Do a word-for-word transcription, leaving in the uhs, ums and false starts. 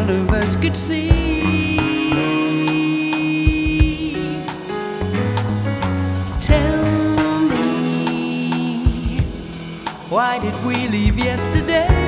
one of us could see. Tell me, why did we leave yesterday?